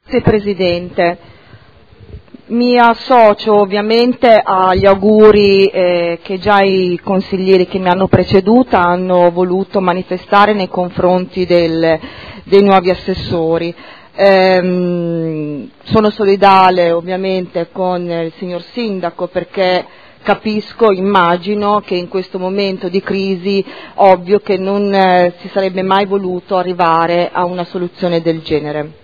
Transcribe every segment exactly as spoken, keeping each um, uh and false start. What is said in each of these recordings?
Grazie Presidente. Mi associo ovviamente agli auguri eh, che già i consiglieri che mi hanno preceduta hanno voluto manifestare nei confronti del, dei nuovi assessori. Ehm, sono solidale ovviamente con il signor Sindaco perché capisco, immagino che in questo momento di crisi ovvio che non eh, si sarebbe mai voluto arrivare a una soluzione del genere.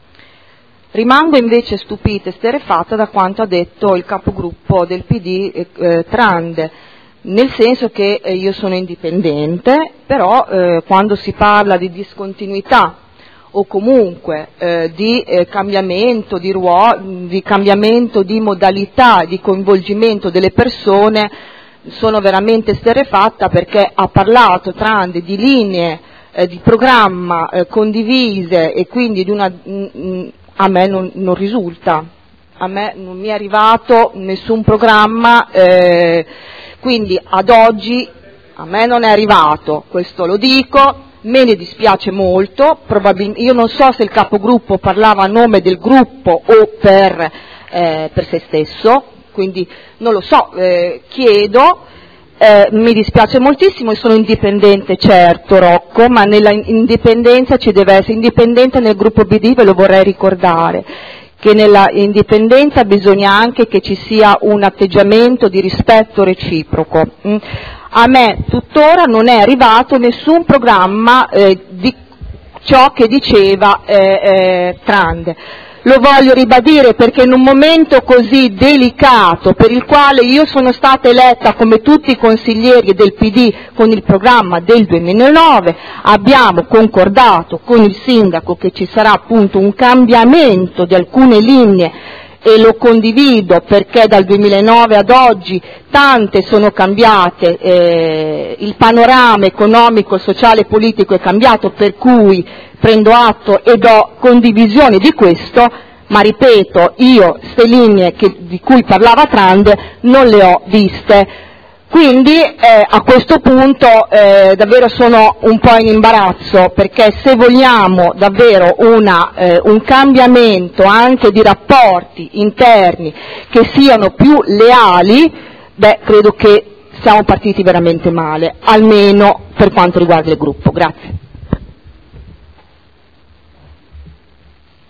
Rimango invece stupita e esterrefatta da quanto ha detto il capogruppo del P D eh, Trande, nel senso che eh, io sono indipendente, però eh, quando si parla di discontinuità o comunque eh, di eh, cambiamento di ruolo, di cambiamento di modalità di coinvolgimento delle persone, sono veramente esterrefatta perché ha parlato Trande di linee eh, di programma eh, condivise e quindi di una mh, a me non, non risulta, a me non mi è arrivato nessun programma, eh, quindi ad oggi a me non è arrivato, questo lo dico, me ne dispiace molto, probabilmente, io non so se il capogruppo parlava a nome del gruppo o per, eh, per se stesso, quindi non lo so, eh, chiedo. Eh, mi dispiace moltissimo e sono indipendente, certo Rocco, ma nella indipendenza ci deve essere, indipendente nel gruppo B D, ve lo vorrei ricordare, che nella indipendenza bisogna anche che ci sia un atteggiamento di rispetto reciproco. Mm. A me tuttora non è arrivato nessun programma eh, di ciò che diceva eh, eh, Trande. Lo voglio ribadire perché in un momento così delicato, per il quale io sono stata eletta come tutti i consiglieri del P D con il programma del duemilanove, abbiamo concordato con il sindaco che ci sarà appunto un cambiamento di alcune linee e lo condivido perché dal duemilanove ad oggi tante sono cambiate, eh, il panorama economico, sociale e politico è cambiato, per cui prendo atto e do condivisione di questo, ma ripeto, io queste linee che, di cui parlava Trande non le ho viste. Quindi eh, a questo punto eh, davvero sono un po' in imbarazzo, perché se vogliamo davvero una, eh, un cambiamento anche di rapporti interni che siano più leali, beh, credo che siamo partiti veramente male, almeno per quanto riguarda il gruppo. Grazie.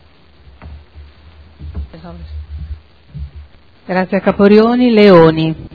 Grazie a Caporioni. Leoni.